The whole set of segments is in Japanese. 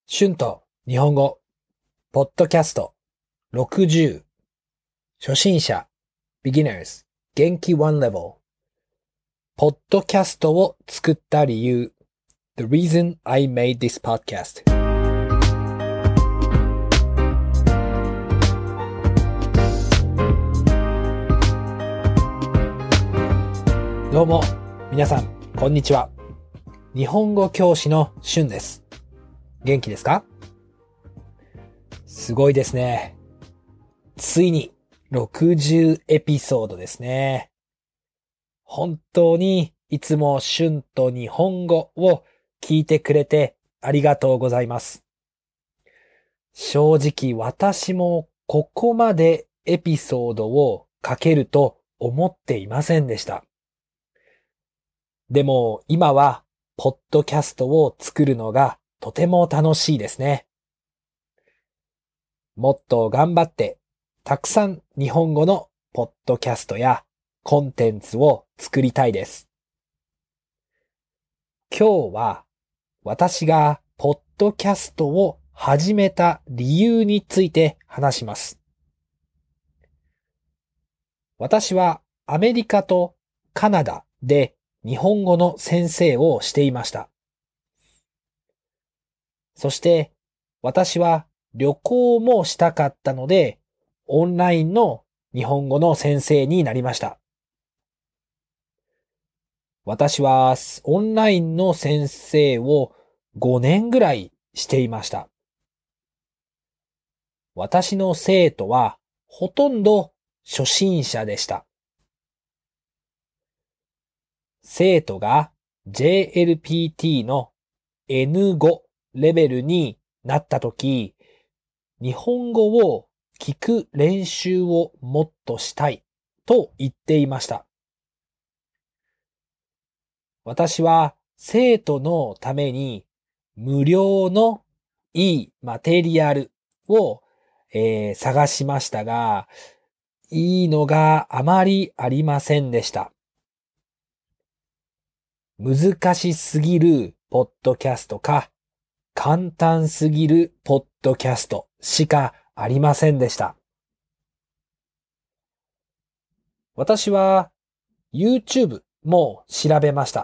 春と日本語、ポッドキャスト60、初心者、beginners、元気 one level、ポッドキャストを作った理由、the reason I made this podcast。どうも、皆さん、こんにちは。日本語教師の春です。元気ですか？すごいですね。ついに60エピソードですね。本当にいつも春と日本語を聞いてくれてありがとうございます。正直私もここまでエピソードを書けると思っていませんでした。でも今はポッドキャストを作るのがとても楽しいですね。もっと頑張って、たくさん日本語のポッドキャストやコンテンツを作りたいです。今日は私がポッドキャストを始めた理由について話します。私はアメリカとカナダで日本語の先生をしていました。そして私は旅行もしたかったので、オンラインの日本語の先生になりました。私はオンラインの先生を5年ぐらいしていました。私の生徒はほとんど初心者でした。生徒が JLPT の N5 レベルになったとき、日本語を聞く練習をもっとしたいと言っていました。私は生徒のために無料のいいマテリアルを、探しましたが、いいのがあまりありませんでした。難しすぎるポッドキャストか、簡単すぎるポッドキャストしかありませんでした。私は YouTube も調べました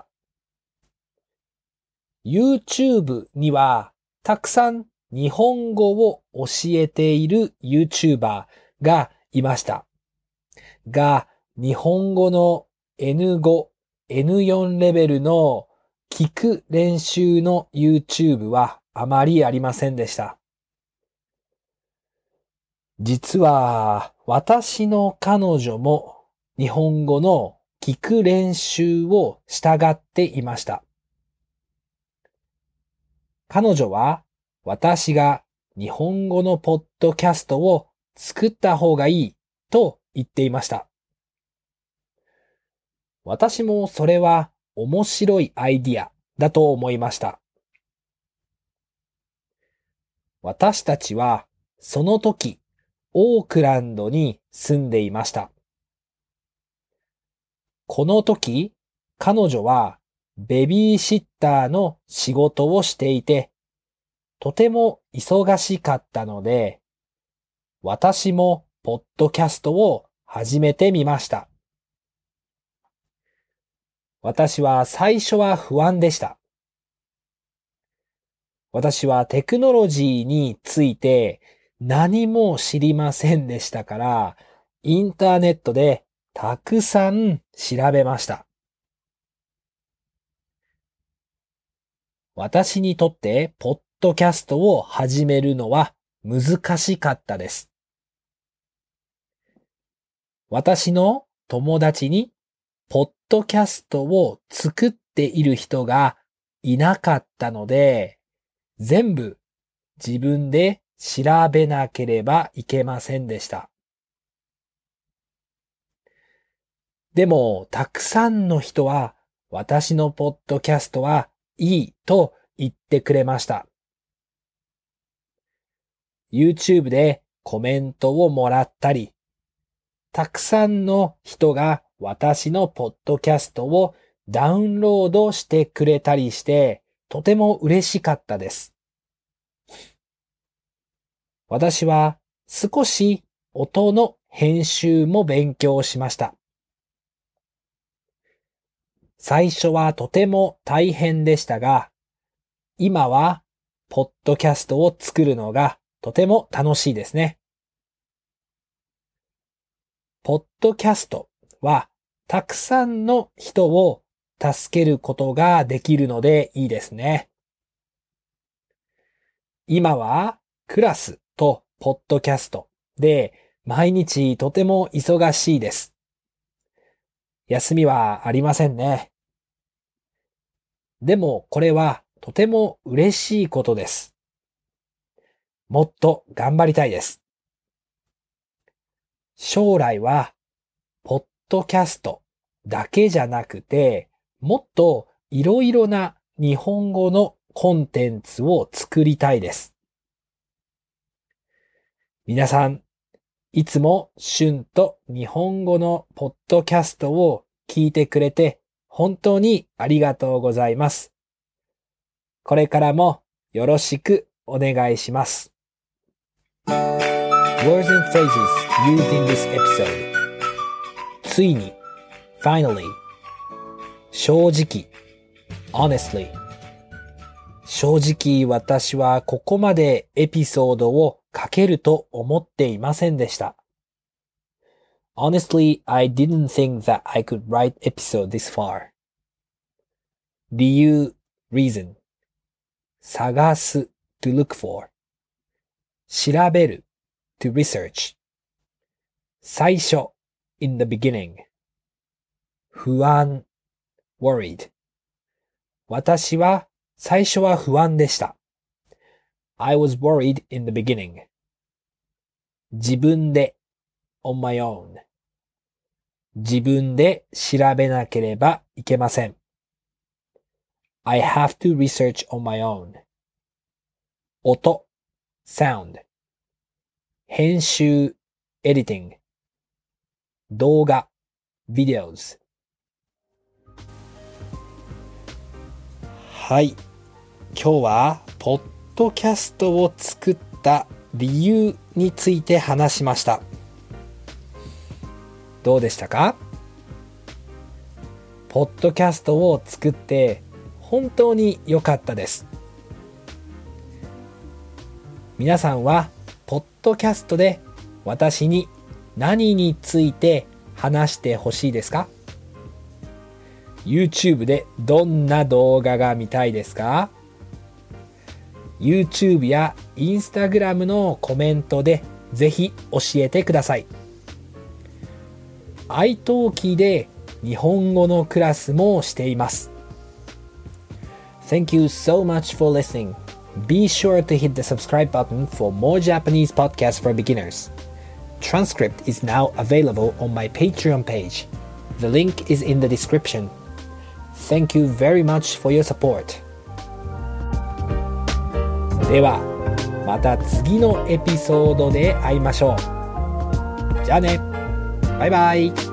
。YouTube にはたくさん日本語を教えている YouTuber がいました。が、日本語の N5、N4 レベルの聞く練習の YouTube はあまりありませんでした。実は私の彼女も日本語の聞く練習を従っていました。彼女は私が日本語のポッドキャストを作った方がいいと言っていました。私もそれは面白いアイディアだと思いました。私たちはその時オークランドに住んでいました。この時彼女はベビーシッターの仕事をしていて、とても忙しかったので、私もポッドキャストを始めてみました。私は最初は不安でした。私はテクノロジーについて何も知りませんでしたから、インターネットでたくさん調べました。私にとってポッドキャストを始めるのは難しかったです。私の友達にポッドキャストを作っている人がいなかったので、全部自分で調べなければいけませんでした。でも、たくさんの人は私のポッドキャストはいいと言ってくれました。YouTube でコメントをもらったり、たくさんの人が私のポッドキャストをダウンロードしてくれたりして、とても嬉しかったです。 私は少し音の編集も勉強しました。最初はとても大変でしたが、今はポッドキャストを作るのがとても楽しいですね。ポッドキャストはたくさんの人を助けることができるのでいいですね。今はクラスとポッドキャストで毎日とても忙しいです。休みはありませんね。でもこれはとても嬉しいことです。もっと頑張りたいです。将来はポッドキャストだけじゃなくて、もっといろいろな日本語のコンテンツを作りたいです。皆さん、いつも春と日本語のポッドキャストを聞いてくれて本当にありがとうございます。これからもよろしくお願いします。Words and phrases used in this episode. ついに finally 正直 honestly 正直私はここまでエピソードを書けると思っていませんでした。Honestly, I didn't think that I could write episode this far. 理由 reason 探す to look for 調べる to research 最初 in the beginning 不安 worried 私は最初は不安でした。I was worried in the beginning 自分で on my own 自分で調べなければいけません。I have to research on my own 音 sound 編集 editing 動画 videos はい、今日はポッドキャストを作った理由について話しました。どうでしたか？ポッドキャストを作って本当に良かったです。皆さんはポッドキャストで私に何について話してほしいですか？ YouTube でどんな動画が見たいですか？ YouTube や Instagram のコメントでぜひ教えてください。iTalki で日本語のクラスもしています。Thank you so much for listening. Be sure to hit the subscribe button for more Japanese podcasts for beginners. Transcript is now available on my Patreon page. The link is in the description. Thank you very much for your support. では、また次のエピソードで会いましょう。じゃあね。バイバイ。